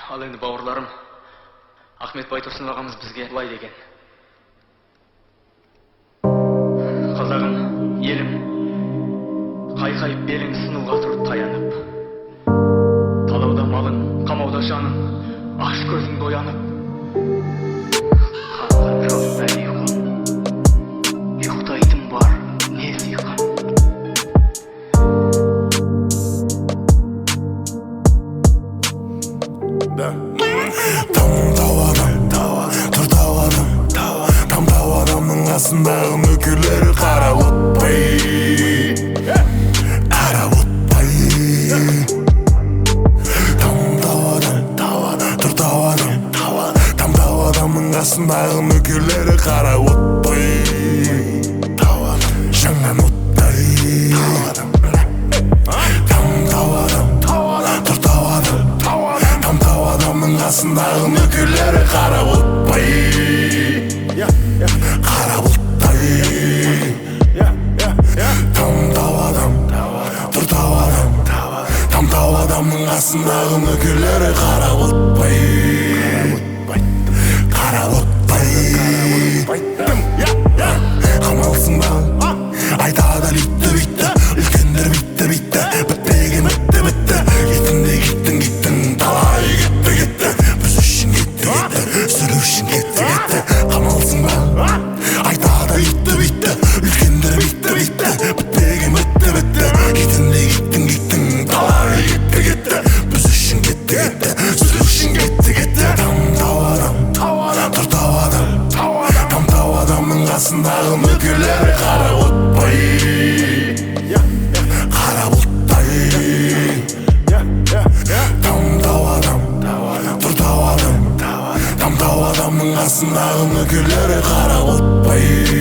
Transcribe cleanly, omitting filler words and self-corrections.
Ал енді бауырларым, Ахмет Байтұрсын ағамыз бізге былай деген: қазағым, елім, қайқайып белің сынуға тұр таянып. Талауда малың, қамауда жаның, аш көзіңді оянып. Қанған жоқ бәле ұйқым, ұйықтайтын бар не сыйқым. Тамдау адамның қасындағы нөкерлері қарап отпай, қарап отпай. Тамдау адамның қасындағы нөкерлері қарап отпай, жаңан оттай. Тамдау адамның қасындағы нөкерлері қарап отпай, қарап оттай. Тамдау адамның қасындағы нөкерлері қарап отпай, қарап отпай. Қамалсың ба айтады литті битті, үлкендер битті битті, бітпеген бітті бітті. Кетінде кеттің талай кетті, біз үшін кетті, сүру үшін кетті. Қамалсың ба айтады литті битті, үлкендер битті бітпеген бітті. Кетінде кеттің талай кетті, біз үшін кетті, сүру үшін кетті. Тамдау адамның қасындағы нөкерлері қарап отпай, қарап оттай. Тамдау адамның қасындағы нөкерлері қарап отпай.